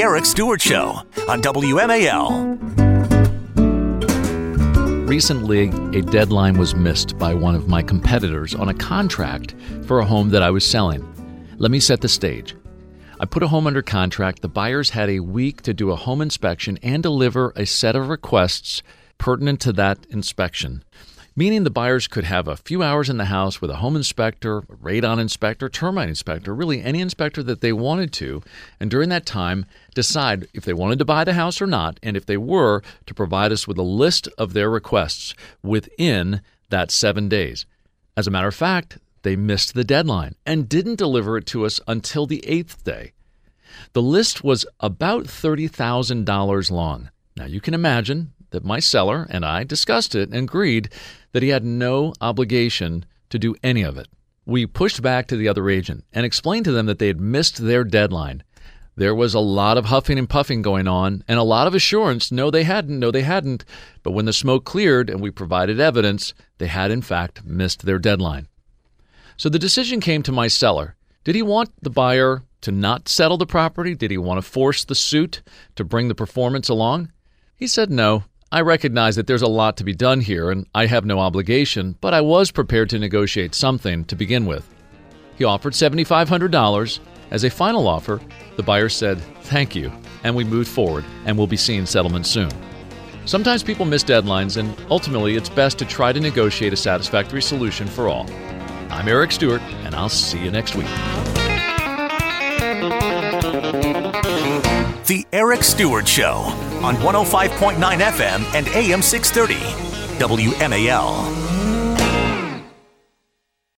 Eric Stewart Show on WMAL. Recently, a deadline was missed by one of my competitors on a contract for a home that I was selling. Let me set the stage. I put a home under contract. The buyers had a week to do a home inspection and deliver a set of requests pertinent to that inspection, meaning the buyers could have a few hours in the house with a home inspector, a radon inspector, termite inspector, really any inspector that they wanted to, and during that time decide if they wanted to buy the house or not, and if they were, to provide us with a list of their requests within that 7 days. As a matter of fact, they missed the deadline and didn't deliver it to us until the 8th day. The list was about $30,000 long. Now you can imagine that my seller and I discussed it and agreed that he had no obligation to do any of it. We pushed back to the other agent and explained to them that they had missed their deadline. There was a lot of huffing and puffing going on and a lot of assurance, no they hadn't, but when the smoke cleared and we provided evidence, they had in fact missed their deadline. So the decision came to my seller. Did he want the buyer to not settle the property? Did he want to force the suit to bring the performance along? He said no. I recognize that there's a lot to be done here, and I have no obligation, but I was prepared to negotiate something to begin with. He offered $7,500. As a final offer, the buyer said, "Thank you," and we moved forward, and we'll be seeing settlement soon. Sometimes people miss deadlines, and ultimately it's best to try to negotiate a satisfactory solution for all. I'm Eric Stewart, and I'll see you next week. The Eric Stewart Show on 105.9 FM and AM 630. WMAL.